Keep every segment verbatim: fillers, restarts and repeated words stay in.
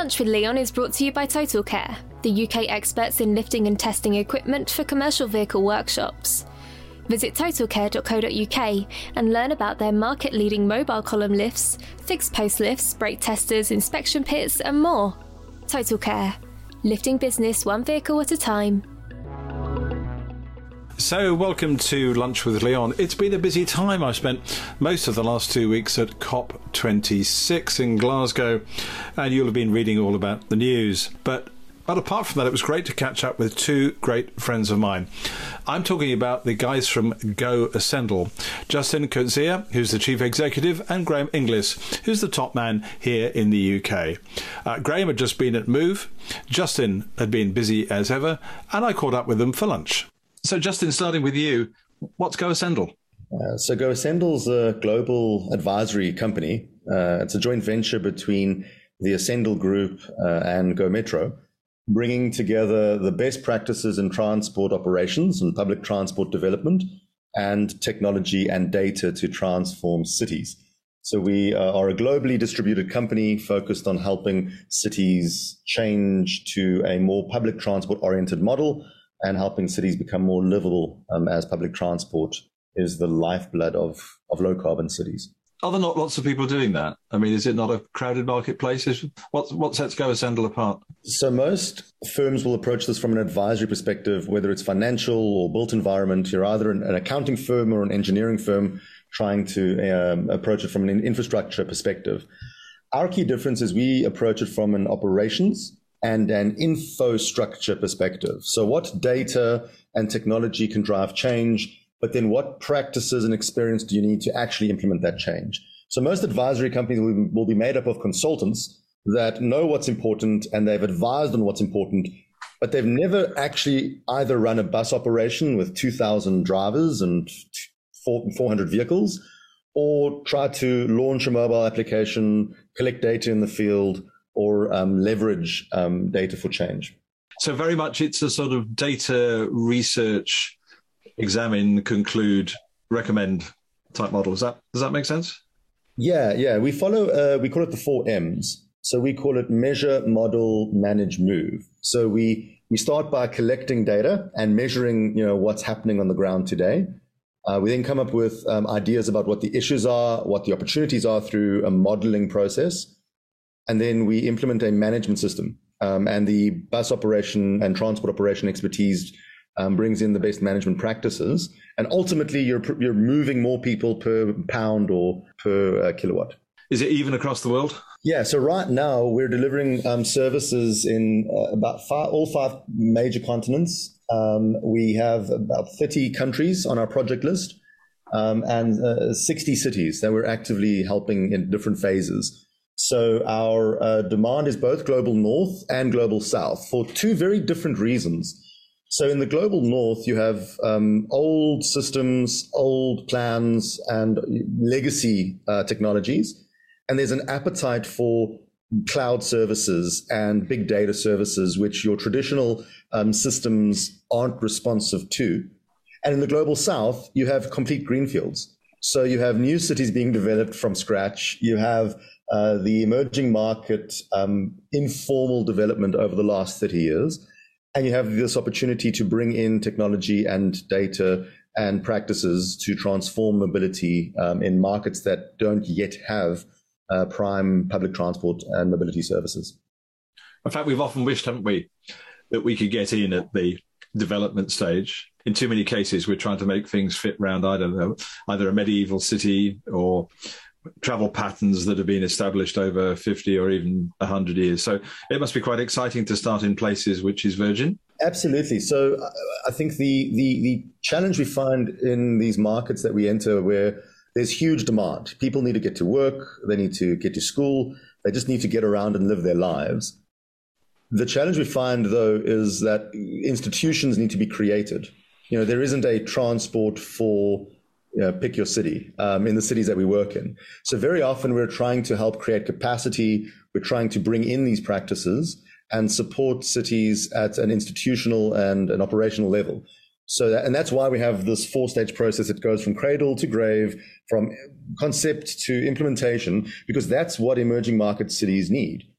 Lunch with Leon is brought to you by TotalCare, the U K experts in lifting and testing equipment for commercial vehicle workshops. Visit totalcare dot co dot uk and learn about their market-leading mobile column lifts, fixed post lifts, brake testers, inspection pits and more. TotalCare, lifting business one vehicle at a time. So, welcome to Lunch with Leon. It's been a busy time. I've spent most of the last two weeks at COP twenty-six in Glasgow, and you'll have been reading all about the news. But But apart from that, it was great to catch up with two great friends of mine. I'm talking about the guys from GoAscendal, Justin Coetzee, who's the chief executive, and Graham Inglis, who's the top man here in the U K. Uh, Graham had just been at Move, Justin had been busy as ever, and I caught up with them for lunch. So, Justin, starting with you, what's GoAscendal? Uh, so GoAscendal's a global advisory company. Uh, it's a joint venture between the Ascendal Group uh, and GoMetro, bringing together the best practices in transport operations and public transport development and technology and data to transform cities. So we uh, are a globally distributed company focused on helping cities change to a more public transport-oriented model and helping cities become more livable um, as public transport is the lifeblood of, of low-carbon cities. Are there not lots of people doing that? I mean, is it not a crowded marketplace? What, what sets GoAscendal apart? So most firms will approach this from an advisory perspective, whether it's financial or built environment. You're either an, an accounting firm or an engineering firm trying to um, approach it from an infrastructure perspective. Our key difference is we approach it from an operations and an infrastructure perspective. So what data and technology can drive change, but then what practices and experience do you need to actually implement that change? So most advisory companies will, will be made up of consultants that know what's important and they've advised on what's important, but they've never actually either run a bus operation with two thousand drivers and four hundred vehicles, or tried to launch a mobile application, collect data in the field, or um, leverage um, data for change. So very much it's a sort of data research, examine, conclude, recommend type model. Does that, does that make sense? Yeah, yeah. We follow, uh, we call it the four M's. So we call it measure, model, manage, move. So we, we start by collecting data and measuring, you know, what's happening on the ground today. Uh, we then come up with um, ideas about what the issues are, what the opportunities are through a modeling process. And then we implement a management system. Um, and the bus operation and transport operation expertise Um, brings in the best management practices, and ultimately you're you're moving more people per pound or per uh, kilowatt. Is it even across the world? Yeah, so right now we're delivering um, services in uh, about five, all five major continents. Um, we have about thirty countries on our project list um, and uh, sixty cities that we're actively helping in different phases. So our uh, demand is both global north and global south for two very different reasons. So in the global north, you have um, old systems, old plans, and legacy uh, technologies. And there's an appetite for cloud services and big data services, which your traditional um, systems aren't responsive to. And in the global south, you have complete greenfields. So you have new cities being developed from scratch. You have uh, the emerging market um, informal development over the last thirty years. And you have this opportunity to bring in technology and data and practices to transform mobility um, in markets that don't yet have uh, prime public transport and mobility services. In fact, we've often wished, haven't we, that we could get in at the development stage. In too many cases, we're trying to make things fit round, I don't know, either a medieval city or travel patterns that have been established over fifty or even one hundred years. So it must be quite exciting to start in places which is virgin. Absolutely. So I think the, the, the challenge we find in these markets that we enter where there's huge demand. People need to get to work. They need to get to school. They just need to get around and live their lives. The challenge we find, though, is that institutions need to be created. You know, there isn't a transport for You know, pick your city um, in the cities that we work in. So very often we're trying to help create capacity. We're trying to bring in these practices and support cities at an institutional and an operational level. So that, and that's why we have this four-stage process that goes from cradle to grave, from concept to implementation, because that's what emerging market cities need.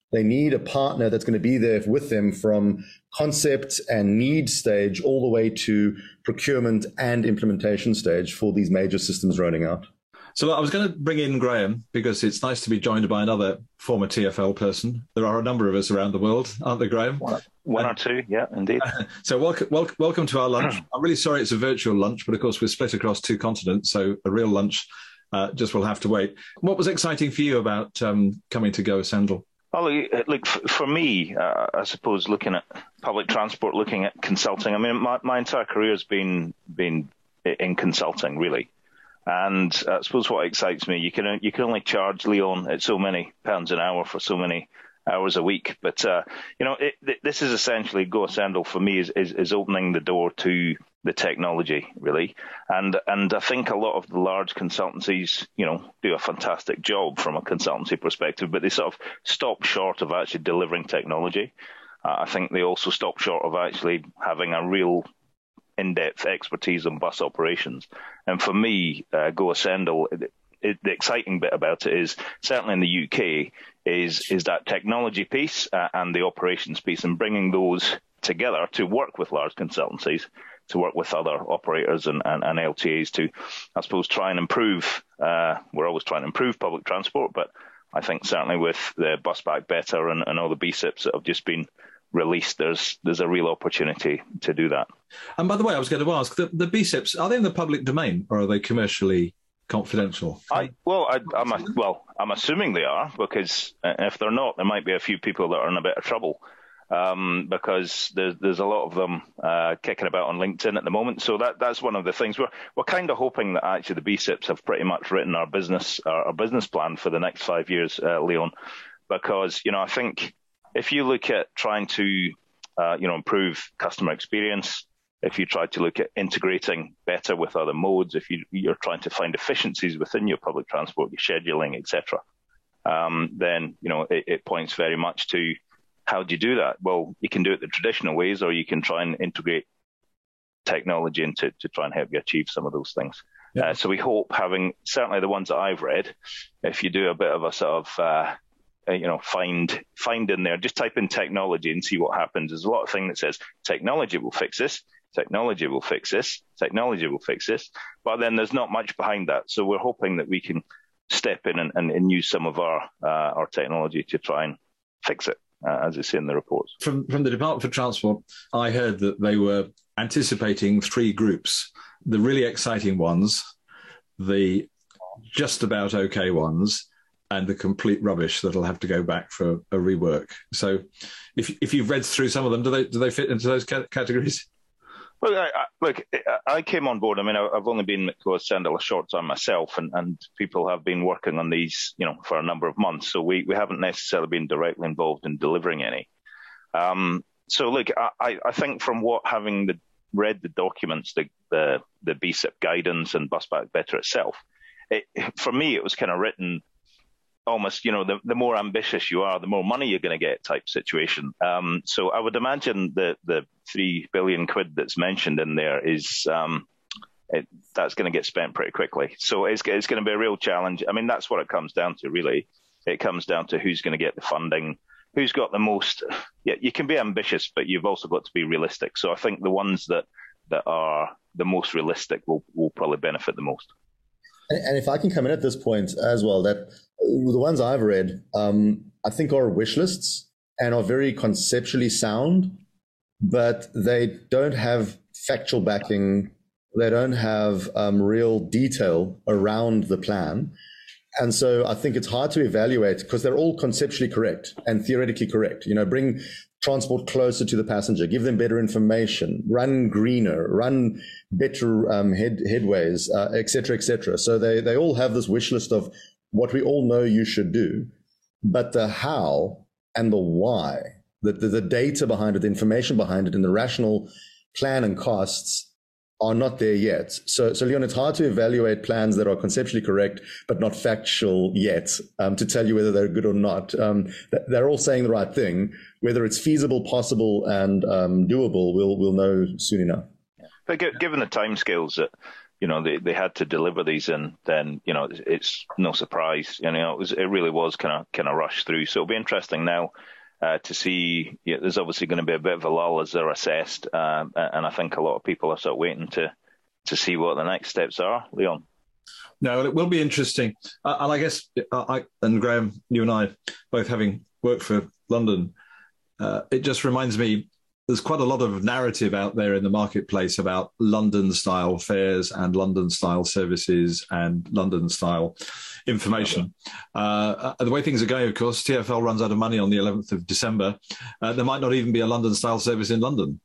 They need a partner that's going to be there with them from concept and need stage all the way to procurement and implementation stage for these major systems rolling out. So I was going to bring in Graham because it's nice to be joined by another former T F L person. There are a number of us around the world, aren't there, Graham? One, one or two, yeah, indeed. So welcome, welcome, welcome to our lunch. I'm really sorry it's a virtual lunch, but of course we're split across two continents, so a real lunch uh, just will have to wait. What was exciting for you about um, coming to GoAssemble? Oh, look, look for me, uh, I suppose looking at public transport, looking at consulting. I mean, my, my entire career has been been in consulting, really. And I suppose what excites me, you can you can only charge Leon at so many pounds an hour for so many hours a week. But, uh, you know, it, this is essentially GoAssemble for me is, is, is opening the door to the technology, really. And and I think a lot of the large consultancies, you know, do a fantastic job from a consultancy perspective, but they sort of stop short of actually delivering technology. Uh, I think they also stop short of actually having a real in-depth expertise on bus operations. And for me, uh, GoAssemble, it, it, the exciting bit about it is, certainly in the U K, is is that technology piece uh, and the operations piece, and bringing those together to work with large consultancies, to work with other operators and, and, and L T As to, I suppose, try and improve. Uh, we're always trying to improve public transport, but I think certainly with the Bus Back Better and, and all the B S I Ps that have just been released, there's there's a real opportunity to do that. And by the way, I was going to ask, the, the B S I Ps, are they in the public domain or are they commercially confidential? I, well, I, I'm a, well, I'm assuming they are, because if they're not, there might be a few people that are in a bit of trouble, um, because there's there's a lot of them uh, kicking about on LinkedIn at the moment. So that that's one of the things we're we're kind of hoping that actually the B S I Ps have pretty much written our business our, our business plan for the next five years, uh, Leon, because you know I think if you look at trying to uh, you know improve customer experience, if you try to look at integrating better with other modes, if you, you're trying to find efficiencies within your public transport, your scheduling, et cetera, um, then you know it, it points very much to how do you do that? Well, you can do it the traditional ways, or you can try and integrate technology into to try and help you achieve some of those things. Yeah. Uh, so we hope, having certainly the ones that I've read, if you do a bit of a sort of uh, you know find find in there, just type in technology and see what happens. There's a lot of thing that says technology will fix this. Technology will fix this, technology will fix this, but then there's not much behind that. So we're hoping that we can step in and, and, and use some of our uh, our technology to try and fix it, uh, as it's in the reports. From, from the Department for Transport, I heard that they were anticipating three groups, the really exciting ones, the just about okay ones, and the complete rubbish that'll have to go back for a rework. So if if you've read through some of them, do they do they fit into those categories? Well, I, I, look, I came on board. I mean, I've only been at GoAssemble a short time myself, and, and people have been working on these, you know, for a number of months. So we, we haven't necessarily been directly involved in delivering any. Um, so, look, I, I think from what having the, read the documents, the, the the B S I P guidance and Bus Back Better itself, it, for me, it was kind of written almost, you know, the, the more ambitious you are, the more money you're going to get type situation. Um, so I would imagine that the three billion quid that's mentioned in there is um, it, that's going to get spent pretty quickly. So it's, it's going to be a real challenge. I mean, that's what it comes down to, really. It comes down to who's going to get the funding, who's got the most. Yeah, you can be ambitious, but you've also got to be realistic. So I think the ones that, that are the most realistic will, will probably benefit the most. And if I can come in at this point as well, that the ones I've read, um, I think are wish lists and are very conceptually sound, but they don't have factual backing. They don't have um, real detail around the plan. And so I think it's hard to evaluate because they're all conceptually correct and theoretically correct. You know, bring transport closer to the passenger, give them better information, run greener, run better um, head, headways, uh, et cetera, et cetera. So they, they all have this wish list of what we all know you should do, but the how and the why, the, the, the data behind it, the information behind it, and the rational plan and costs are not there yet. So, so Leon, it's hard to evaluate plans that are conceptually correct, but not factual yet, um, to tell you whether they're good or not. Um, they're all saying the right thing. Whether it's feasible, possible, and um, doable, we'll we'll know soon enough. But given the timescales that you know, they, they had to deliver these in, then, you know, it's, it's no surprise. You know, it was, it really was kind of, kind of rushed through. So it'll be interesting now uh, to see, yeah, there's obviously going to be a bit of a lull as they're assessed. Um, and I think a lot of people are sort of waiting to, to see what the next steps are, Leon. No, it will be interesting. Uh, and I guess, uh, I and Graham, you and I, both having worked for London, uh, it just reminds me, there's quite a lot of narrative out there in the marketplace about London-style fares and London-style services and London-style information. Uh, the way things are going, of course, T F L runs out of money on the eleventh of December. Uh, there might not even be a London-style service in London.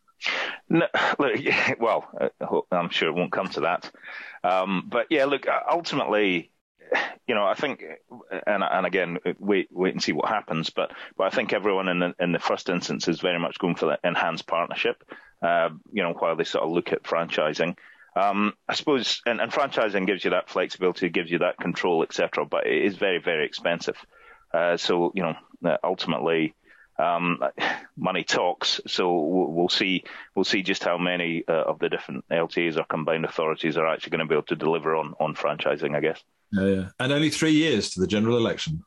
No, look, well, I'm sure it won't come to that. Um, but yeah, look, ultimately, you know, I think, and and again, wait wait and see what happens. But but I think everyone in the, in the first instance is very much going for the enhanced partnership. Uh, you know, while they sort of look at franchising. Um, I suppose, and, and franchising gives you that flexibility, gives you that control, et cetera. But it is very very expensive. Uh, so you know, ultimately. Um, money talks, so we'll see. We'll see just how many uh, of the different L T As or combined authorities are actually going to be able to deliver on, on franchising, I guess. Yeah, yeah, and only three years to the general election,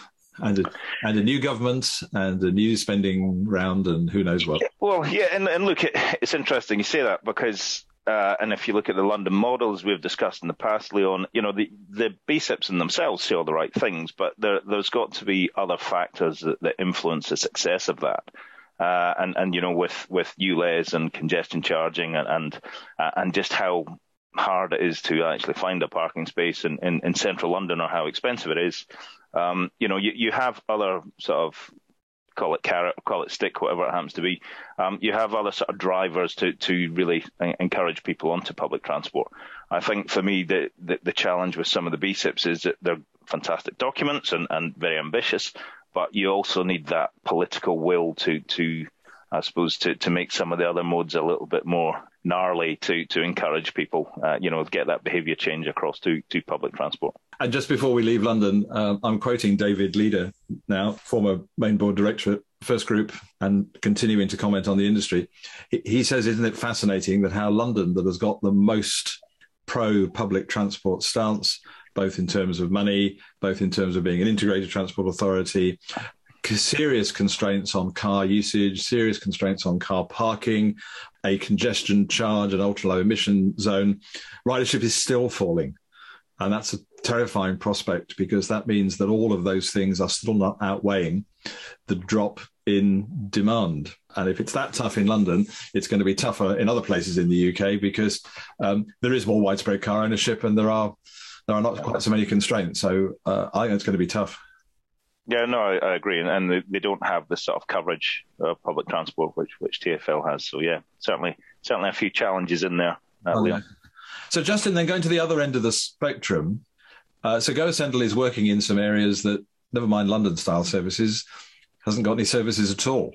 and a, and a new government and a new spending round, and who knows what. Well, yeah, and, and look, it, it's interesting you say that because. Uh, and if you look at the London models we've discussed in the past, Leon, you know, the, the B S I Ps in themselves say all the right things, but there, there's got to be other factors that, that influence the success of that. Uh, and, and, you know, with, with U L E Z and congestion charging and, and, uh, and just how hard it is to actually find a parking space in, in, in central London or how expensive it is, um, you know, you, you have other sort of, call it carrot, call it stick, whatever it happens to be. Um, you have other sort of drivers to, to really encourage people onto public transport. I think for me, the, the, the challenge with some of the B S I Ps is that they're fantastic documents and, and very ambitious, but you also need that political will to, to I suppose, to, to make some of the other modes a little bit more gnarly to, to encourage people, uh, you know, get that behaviour change across to, to public transport. And just before we leave London, uh, I'm quoting David Leader now, former main board director at First Group, and continuing to comment on the industry. He, he says, isn't it fascinating that how London, that has got the most pro-public transport stance, both in terms of money, both in terms of being an integrated transport authority, serious constraints on car usage, serious constraints on car parking, a congestion charge, an ultra-low emission zone, ridership is still falling. And that's a terrifying prospect because that means that all of those things are still not outweighing the drop in demand. And if it's that tough in London, it's going to be tougher in other places in the U K because um, there is more widespread car ownership and there are there are not quite so many constraints. So uh, I think it's going to be tough. Yeah, no, I, I agree. And, and they, they don't have the sort of coverage of public transport, which, which T F L has. So, yeah, certainly certainly a few challenges in there. Uh, oh, yeah. So, Justin, then going to the other end of the spectrum, uh, so GoAscendle is working in some areas that, never mind London-style services, hasn't got any services at all.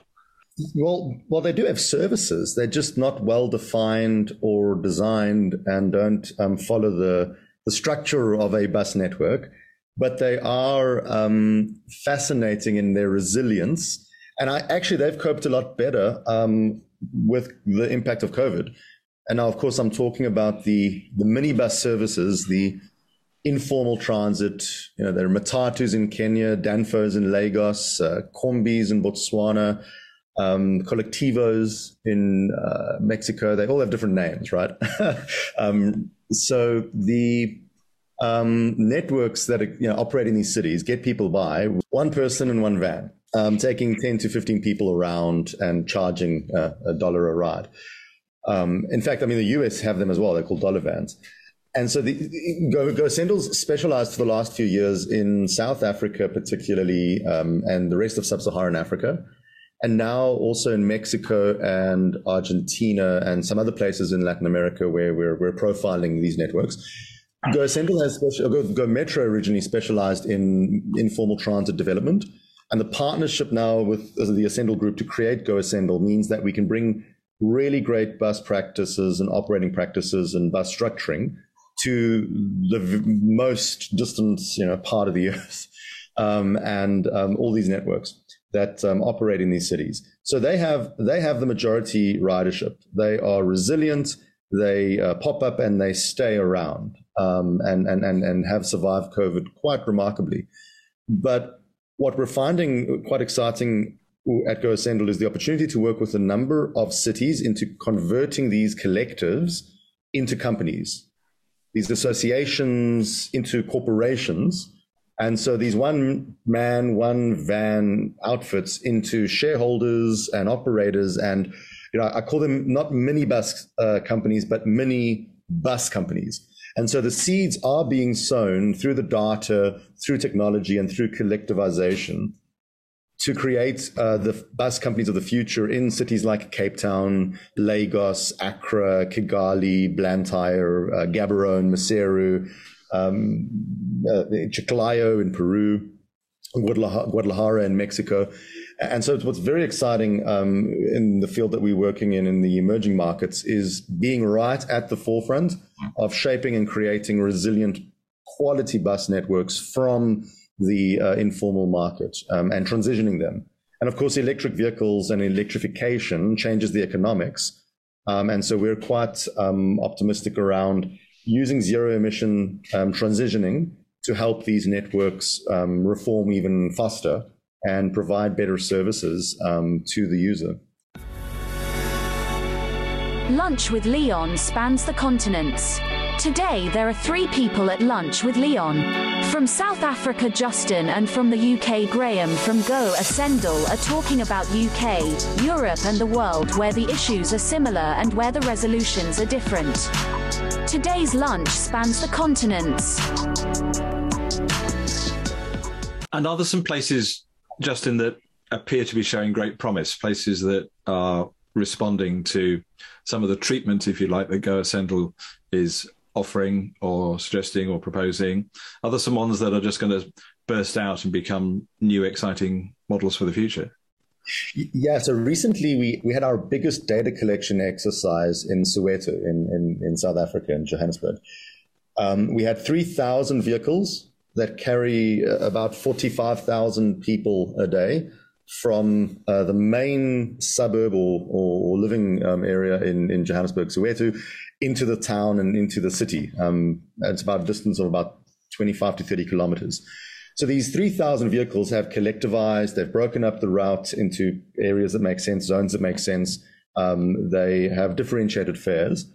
Well, well, they do have services. They're just not well-defined or designed and don't um, follow the, the structure of a bus network. But they are um, fascinating in their resilience. And I actually, they've coped a lot better um, with the impact of COVID. And now, of course, I'm talking about the, the minibus services, the informal transit. You know, there are Matatus in Kenya, Danfos in Lagos, uh, Kombis in Botswana, um, Colectivos in uh, Mexico. They all have different names, right? um, so the um, networks that are, you know, operate in these cities get people by, one person in one van, um, taking ten to fifteen people around and charging uh, a dollar a ride. Um, in fact, I mean, the U S have them as well. They're called dollar vans. And so the Go, GoAscendle's specialized for the last few years in South Africa, particularly, um, and the rest of sub-Saharan Africa, and now also in Mexico and Argentina and some other places in Latin America where we're, we're profiling these networks. GoAscendle has special, Go, Go Metro originally specialized in informal transit development. And the partnership now with the Ascendle Group to create GoAscendle means that we can bring really great bus practices and operating practices and bus structuring to the v- most distant, you know, part of the earth, um, and um, all these networks that um, operate in these cities. So they have they have the majority ridership. They are resilient. they uh, pop up and they stay around um, and, and, and, and have survived COVID quite remarkably. But what we're finding quite exciting at GoAscendal is the opportunity to work with a number of cities into converting these collectives into companies, these associations into corporations. And so these one man, one van outfits into shareholders and operators. And, you know, I call them not minibus uh, companies, but mini bus companies. And so the seeds are being sown through the data, through technology, and through collectivization to create uh, the bus companies of the future in cities like Cape Town, Lagos, Accra, Kigali, Blantyre, uh, Gaborone, Maseru, um, uh, Chiclayo in Peru, Guadalajara in Mexico. And so what's very exciting um, in the field that we're working in, in the emerging markets, is being right at the forefront of shaping and creating resilient quality bus networks from the uh, informal market um, and transitioning them. And of course, electric vehicles and electrification changes the economics. Um, and so we're quite um, optimistic around using zero emission um, transitioning to help these networks um, reform even faster and provide better services um, to the user. Lunch with Leon spans the continents. Today, there are three people at Lunch with Leon. From South Africa, Justin, and from the U K, Graham from GoAscendal are talking about U K, Europe and the world, where the issues are similar and where the resolutions are different. Today's lunch spans the continents. And are there some places, Justin, that appear to be showing great promise, places that are responding to some of the treatment, if you like, that GoAscendal is offering or suggesting or proposing? Are there some ones that are just going to burst out and become new, exciting models for the future? Yeah, so recently we, we had our biggest data collection exercise in Soweto, in, in, in South Africa, in Johannesburg. Um, we had three thousand vehicles that carry about forty-five thousand people a day from uh, the main suburb or, or living um, area in, in Johannesburg, Soweto, into the town and into the city. Um, it's about a distance of about twenty-five to thirty kilometers. So these three thousand vehicles have collectivized, they've broken up the route into areas that make sense, zones that make sense. Um, they have differentiated fares.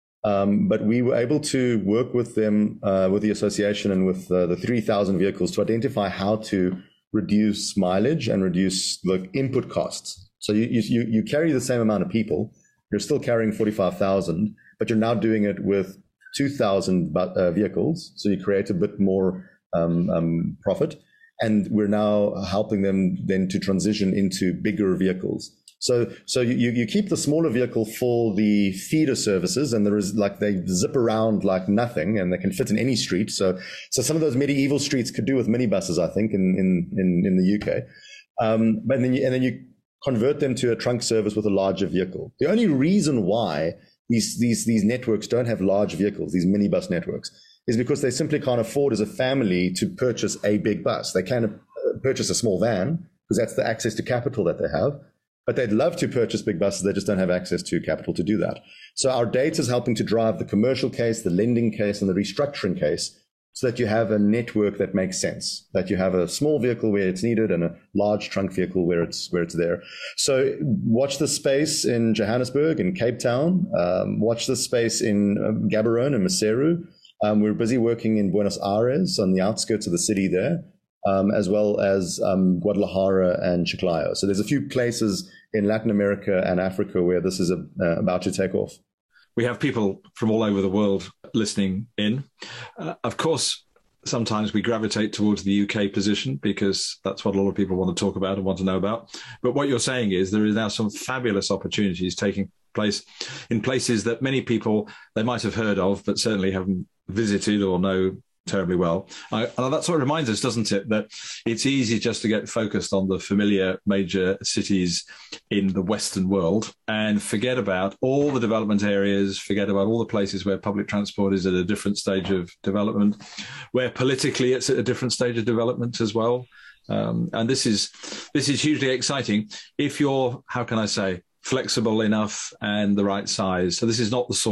Um, but we were able to work with them, uh, with the association and with uh, the three thousand vehicles to identify how to reduce mileage and reduce the input costs. So you, you, you carry the same amount of people, you're still carrying forty-five thousand, but you're now doing it with two thousand uh, vehicles. So you create a bit more um, um, profit. And we're now helping them then to transition into bigger vehicles. So, so you, you keep the smaller vehicle for the feeder services, and there is like they zip around like nothing, and they can fit in any street. So, so some of those medieval streets could do with minibuses, I think, in in in, in the U K. Um, but then you, and then you convert them to a trunk service with a larger vehicle. The only reason why these these these networks don't have large vehicles, these minibus networks, is because they simply can't afford as a family to purchase a big bus. They can purchase a small van because that's the access to capital that they have. But they'd love to purchase big buses. They just don't have access to capital to do that. So our data is helping to drive the commercial case, the lending case, and the restructuring case, so that you have a network that makes sense, that you have a small vehicle where it's needed and a large trunk vehicle where it's where it's there. So watch the space in Johannesburg and Cape Town. Um, watch the space in um, Gaborone and Maseru. Um, we're busy working in Buenos Aires on the outskirts of the city there. Um, as well as um, Guadalajara and Chiclayo. So there's a few places in Latin America and Africa where this is a, uh, about to take off. We have people from all over the world listening in. Uh, of course, sometimes we gravitate towards the U K position because that's what a lot of people want to talk about and want to know about. But what you're saying is there is now some fabulous opportunities taking place in places that many people, they might have heard of, but certainly haven't visited or know terribly well. I, and that sort of reminds us, doesn't it, that it's easy just to get focused on the familiar major cities in the Western world and forget about all the development areas, forget about all the places where public transport is at a different stage of development, where politically it's at a different stage of development as well. Um, and this is this is hugely exciting if you're, how can I say, flexible enough and the right size. So this is not the sort of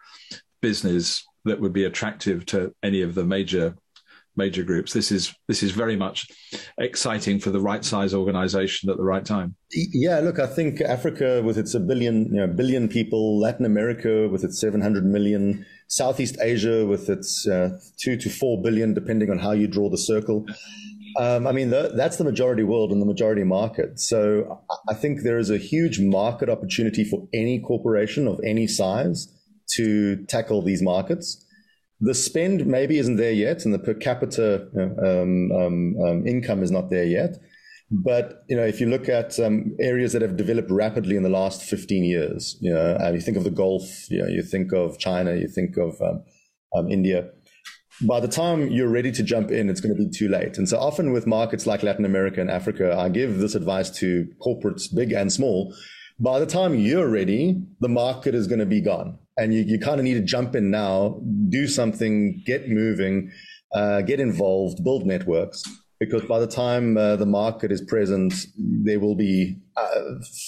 business that would be attractive to any of the major major groups. This is this is very much exciting for the right size organization at the right time. Yeah, look, I think Africa with its a billion, you know, billion people, Latin America with its seven hundred million, Southeast Asia with its uh, two to four billion, depending on how you draw the circle. Um, I mean, the, that's the majority world and the majority market. So I think there is a huge market opportunity for any corporation of any size to tackle these markets. The spend maybe isn't there yet, and the per capita um, um, um, income is not there yet. But, you know, if you look at um, areas that have developed rapidly in the last fifteen years, you know, and you think of the Gulf, you know, you think of China, you think of um, um, India, by the time you're ready to jump in, it's going to be too late. And so often with markets like Latin America and Africa, I give this advice to corporates, big and small. By the time you're ready, the market is going to be gone. And you, you kind of need to jump in now, do something, get moving, uh, get involved, build networks. Because by the time uh, the market is present, there will be uh,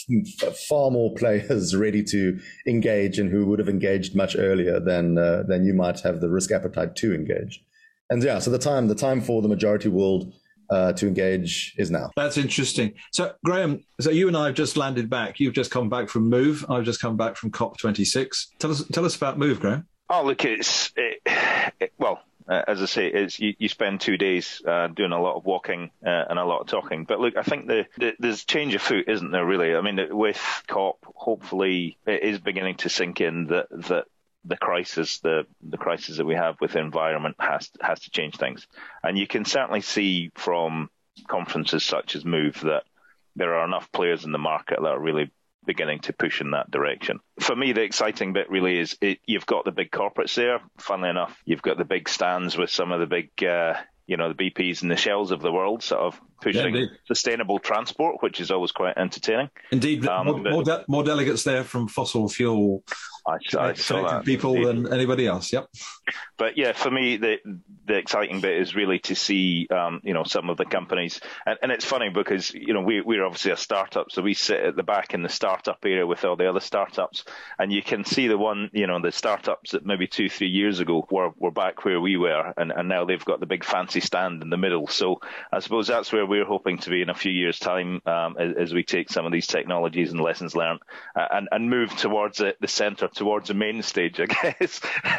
f- far more players ready to engage and who would have engaged much earlier than uh, than you might have the risk appetite to engage. And yeah, so the time the time for the majority world uh, to engage is now. That's interesting. So Graham, so you and I have just landed back. You've just come back from Move. I've just come back from COP twenty-six. Tell us tell us about Move, Graham. Oh, look, it's it, it, well. Uh, as I say, it's, you, you spend two days uh, doing a lot of walking uh, and a lot of talking. But look, I think the, the, there's change of foot, isn't there, really? I mean, with COP, hopefully it is beginning to sink in that, that the crisis, the, the crisis that we have with the environment has, has to change things. And you can certainly see from conferences such as Move that there are enough players in the market that are really beginning to push in that direction. For me, the exciting bit really is it, you've got the big corporates there. Funnily enough, you've got the big stands with some of the big, uh, you know, the B Ps and the Shells of the world sort of pushing yeah, sustainable transport, which is always quite entertaining. Indeed, um, more, but, more, de- more delegates there from fossil fuel I, I saw that. people Indeed. than anybody else. Yep. But yeah, for me, the the exciting bit is really to see, um, you know, some of the companies, and, and it's funny because you know we we're obviously a startup, so we sit at the back in the startup area with all the other startups, and you can see the one, you know, the startups that maybe two three years ago were were back where we were, and, and now they've got the big fancy stand in the middle. So I suppose that's where we're hoping to be in a few years' time, um, as, as we take some of these technologies and lessons learned uh, and and move towards the, the centre, towards the main stage, I guess,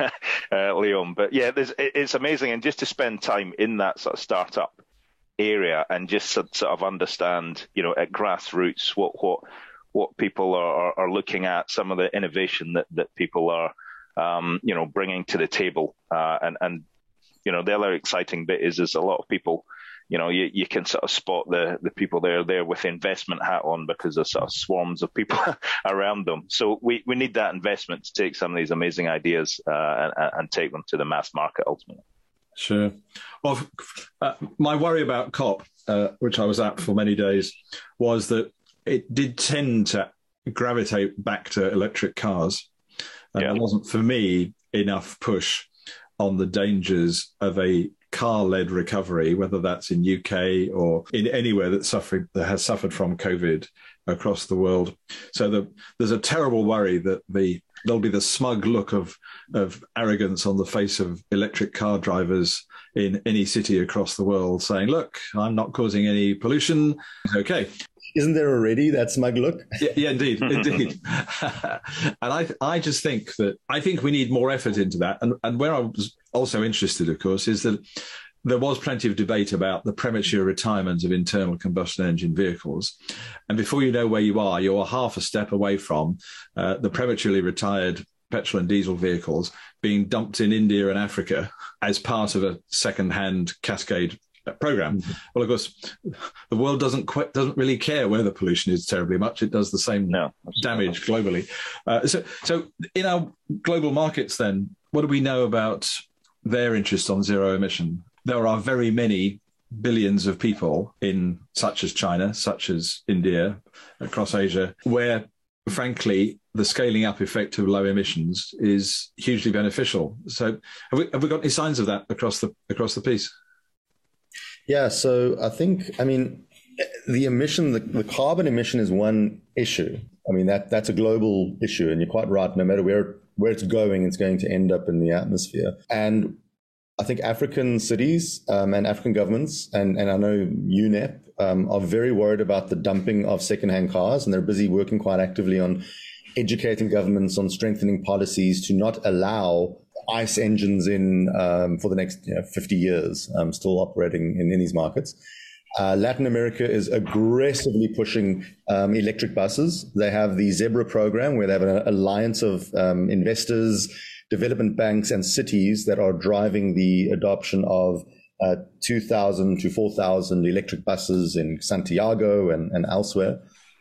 uh, Leon. But yeah, there's, it's amazing, and just to spend time in that sort of startup area and just sort of understand, you know, at grassroots what what what people are, are looking at, some of the innovation that that people are, um, you know, bringing to the table, uh, and and you know, the other exciting bit is is a lot of people. You know, you, you can sort of spot the, the people there there with the investment hat on because there's sort of swarms of people around them. So we, we need that investment to take some of these amazing ideas uh, and, and take them to the mass market ultimately. Sure. Well, uh, my worry about COP, uh, which I was at for many days, was that it did tend to gravitate back to electric cars. And yeah. There wasn't, for me, enough push on the dangers of a car-led recovery, whether that's in U K or in anywhere that's suffering, that has suffered from COVID across the world. So the, there's a terrible worry that the there'll be the smug look of of arrogance on the face of electric car drivers in any city across the world, saying, "Look, I'm not causing any pollution. It's okay." Isn't there already that smug look? Yeah, yeah indeed, indeed. And I, I just think that I think we need more effort into that. And, and where I was also interested, of course, is that there was plenty of debate about the premature retirement of internal combustion engine vehicles. And before you know where you are, you're half a step away from uh, the prematurely retired petrol and diesel vehicles being dumped in India and Africa as part of a second-hand cascade program. Well, of course, the world doesn't quite, doesn't really care whether pollution is terribly much. It does the same no, damage globally. Uh, so, so in our global markets, then, what do we know about their interest on zero emission? There are very many billions of people in such as China, such as India, across Asia, where, frankly, the scaling up effect of low emissions is hugely beneficial. So, have we, have we got any signs of that across the across the piece? Yeah, so I think, I mean, the emission, the, the carbon emission is one issue. I mean, that that's a global issue, and you're quite right. No matter where where it's going, it's going to end up in the atmosphere. And I think African cities um, and African governments, and, and I know U N E P, um, are very worried about the dumping of secondhand cars, and they're busy working quite actively on educating governments on strengthening policies to not allow ICE engines in um, for the next you know, fifty years, um, still operating in, in these markets. Uh, Latin America is aggressively pushing um, electric buses. They have the Zebra program, where they have an alliance of um, investors, development banks, and cities that are driving the adoption of uh, two thousand to four thousand electric buses in Santiago and, and elsewhere.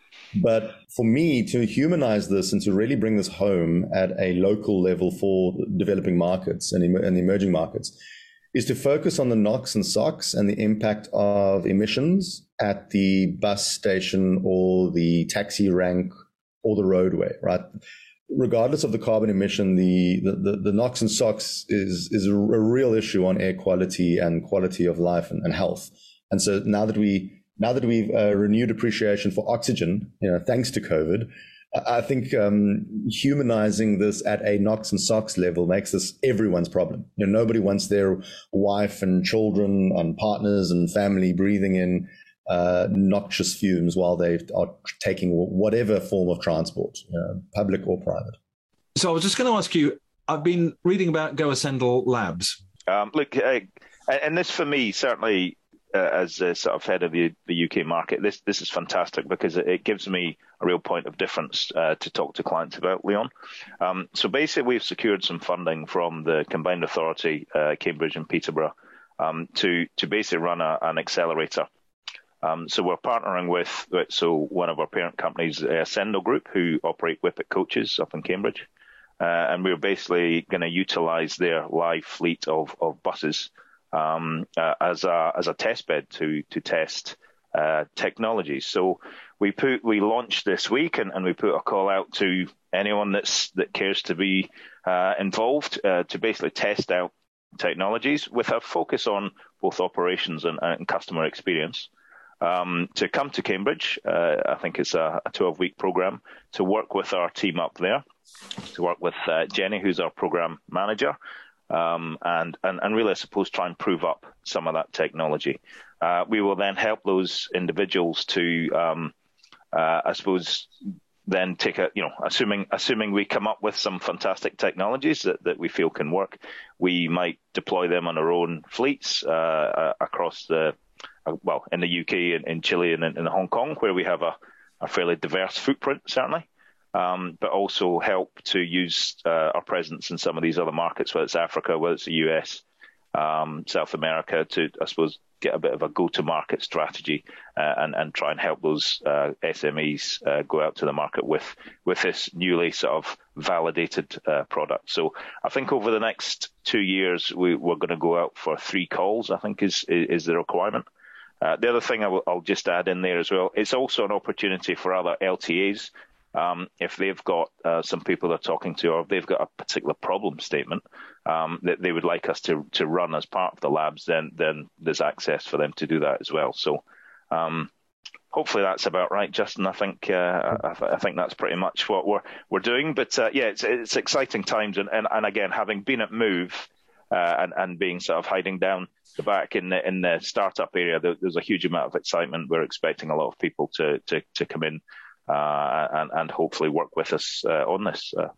But for me, to humanize this and to really bring this home at a local level for developing markets and, em- and emerging markets, is to focus on the NOx and SOx and the impact of emissions at the bus station or the taxi rank or the roadway, right? Regardless of the carbon emission, the, the, the, the NOx and SOx is, is a, a real issue on air quality and quality of life and, and health. And so now that we Now that we've uh, renewed appreciation for oxygen, you know, thanks to COVID, I think um, humanizing this at a NOx and SOx level makes this everyone's problem. You know, nobody wants their wife and children and partners and family breathing in uh, noxious fumes while they are taking whatever form of transport, you know, public or private. So I was just going to ask you, I've been reading about Go Ascendal Labs. Um, look, uh, and this for me certainly, Uh, as uh, sort of head of the, the U K market, this this is fantastic because it, it gives me a real point of difference uh, to talk to clients about, Leon. Um, so basically, we've secured some funding from the Combined Authority, uh, Cambridge and Peterborough, um, to to basically run a, an accelerator. Um, so we're partnering with, with so one of our parent companies, uh, Ascendal Group, who operate Whippet coaches up in Cambridge, uh, and we're basically going to utilise their live fleet of of buses Um, uh, as a as a test bed to to test uh, technologies. So we put we launched this week, and, and we put a call out to anyone that's that cares to be uh, involved uh, to basically test out technologies with a focus on both operations and, and customer experience. Um, to come to Cambridge, uh, I think it's a, a twelve week program to work with our team up there, to work with uh, Jenny, who's our program manager. Um, and, and, and really, I suppose, try and prove up some of that technology. Uh, we will then help those individuals to, um, uh, I suppose, then take a, you know, assuming assuming we come up with some fantastic technologies that, that we feel can work, we might deploy them on our own fleets uh, uh, across the, uh, well, in the U K and in Chile and in, in Hong Kong, where we have a, a fairly diverse footprint, certainly. Um, but also help to use uh, our presence in some of these other markets, whether it's Africa, whether it's the U S, um, South America, to, I suppose, get a bit of a go-to-market strategy uh, and, and try and help those uh, S M Es uh, go out to the market with, with this newly sort of validated uh, product. So I think over the next two years, we, we're going to go out for three calls, I think is, is the requirement. Uh, the other thing I will, I'll just add in there as well, it's also an opportunity for other L T As. Um, if they've got uh, some people they're talking to, or if they've got a particular problem statement um, that they would like us to to run as part of the labs, then then there's access for them to do that as well. So um, hopefully that's about right, Justin. I think uh, I, I think that's pretty much what we're we're doing. But uh, yeah, it's it's exciting times, and, and, and again, having been at Move uh, and and being sort of hiding down the back in the in the startup area, there, there's a huge amount of excitement. We're expecting a lot of people to to to come in. Uh, and, and hopefully work with us uh, on this uh,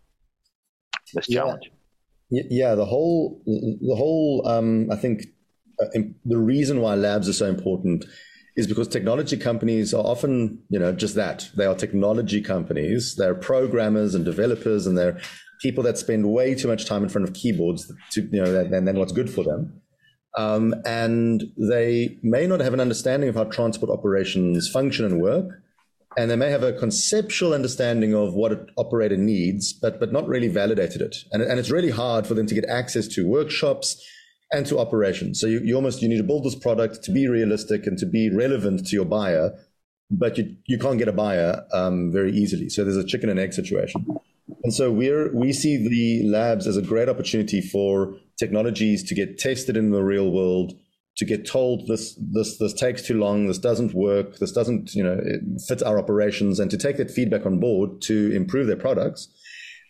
this challenge. Yeah, yeah the whole the whole um, I think uh, the reason why labs are so important is because technology companies are often, you know, just that. They are technology companies. They're programmers and developers, and they're people that spend way too much time in front of keyboards to, you know, and then what's good for them. Um, and they may not have an understanding of how transport operations function and work. And they may have a conceptual understanding of what an operator needs, but but not really validated it. And, and it's really hard for them to get access to workshops and to operations. So you, you almost you need to build this product to be realistic and to be relevant to your buyer, but you, you can't get a buyer um, very easily. So there's a chicken and egg situation. And so we're we see the labs as a great opportunity for technologies to get tested in the real world, to get told this this this takes too long, this doesn't work, this doesn't, you know, fit our operations, and to take that feedback on board to improve their products,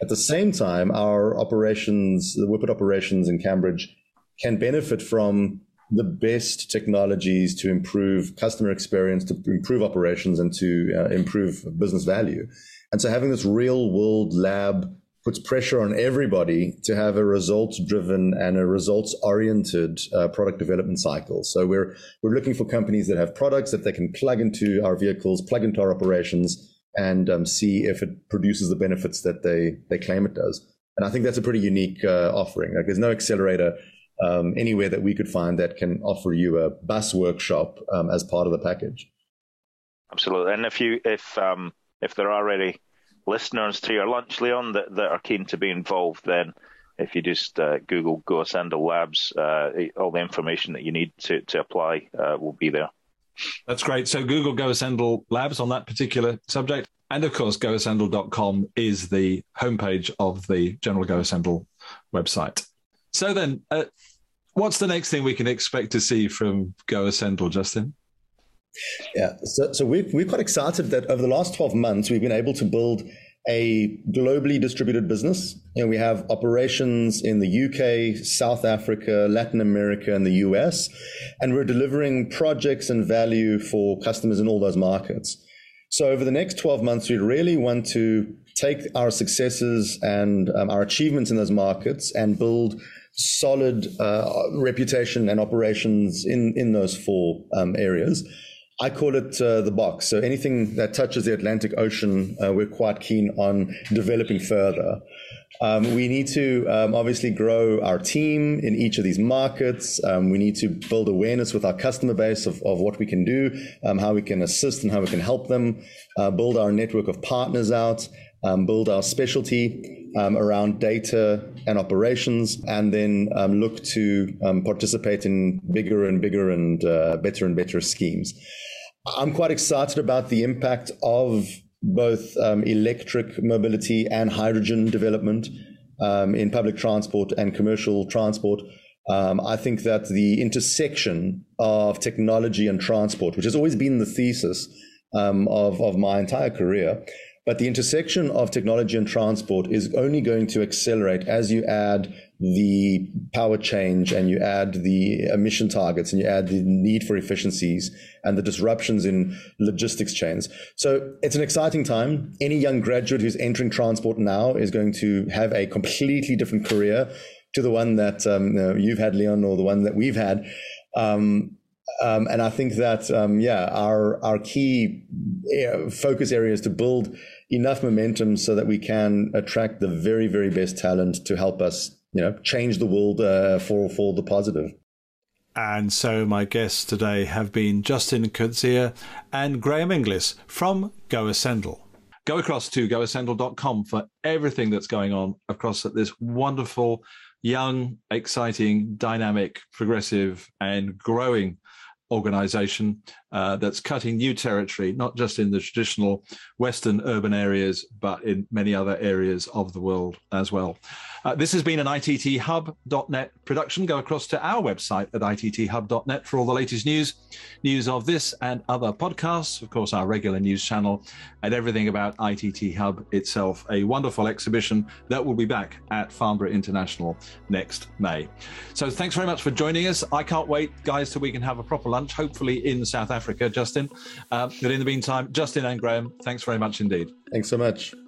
At the same time, our operations, the Whippet operations in Cambridge, can benefit from the best technologies to improve customer experience, to improve operations, and to uh, improve business value. And so having this real world lab puts pressure on everybody to have a results-driven and a results-oriented uh, product development cycle. So we're we're looking for companies that have products that they can plug into our vehicles, plug into our operations, and um, see if it produces the benefits that they, they claim it does. And I think that's a pretty unique uh, offering. Like, there's no accelerator Um, anywhere that we could find that can offer you a bus workshop um, as part of the package. Absolutely. And if you if um, if there are already listeners to your lunch, Leon, that, that are keen to be involved, then if you just uh, Google GoAscendal Labs, uh, all the information that you need to, to apply uh, will be there. That's great. So Google GoAscendal Labs on that particular subject. And of course, go ascendal dot com is the homepage of the General GoAscendal website. So then, uh, what's the next thing we can expect to see from GoAscendal, Justin? Yeah, so, so we're, we're quite excited that over the last twelve months, we've been able to build a globally distributed business. You know, we have operations in the U K, South Africa, Latin America, and the U S, and we're delivering projects and value for customers in all those markets. So over the next twelve months, we really want to take our successes and um, our achievements in those markets and build solid uh, reputation and operations in, in those four um, areas. I call it uh, the box. So anything that touches the Atlantic Ocean, uh, we're quite keen on developing further. Um, we need to um, obviously grow our team in each of these markets. Um, we need to build awareness with our customer base of, of what we can do, um, how we can assist and how we can help them, uh, build our network of partners out, um, build our specialty um, around data and operations, and then um, look to um, participate in bigger and bigger and uh, better and better schemes. I'm quite excited about the impact of both um, electric mobility and hydrogen development um, in public transport and commercial transport. Um, I think that the intersection of technology and transport, which has always been the thesis um, of, of my entire career, but the intersection of technology and transport is only going to accelerate as you add the power change and you add the emission targets and you add the need for efficiencies and the disruptions in logistics chains. So it's an exciting time. Any young graduate who's entering transport now is going to have a completely different career to the one that um, you know, you've had, Leon, or the one that we've had. Um, Um, and I think that, um, yeah, our our key uh, focus area is to build enough momentum so that we can attract the very, very best talent to help us, you know, change the world uh, for, for the positive. And so my guests today have been Justin Coetzee and Graham Inglis from GoAscendal. Go across to go ascendal dot com for everything that's going on across this wonderful, young, exciting, dynamic, progressive, and growing organization uh, that's cutting new territory, not just in the traditional Western urban areas, but in many other areas of the world as well. Uh, this has been an I T T hub dot net production. Go across to our website at I T T hub dot net for all the latest news, news of this and other podcasts, of course, our regular news channel, and everything about I T T Hub itself, a wonderful exhibition that will be back at Farnborough International next May. So thanks very much for joining us. I can't wait, guys, till we can have a proper lunch, hopefully in South Africa, Justin. Uh, but in the meantime, Justin and Graham, thanks very much indeed. Thanks so much.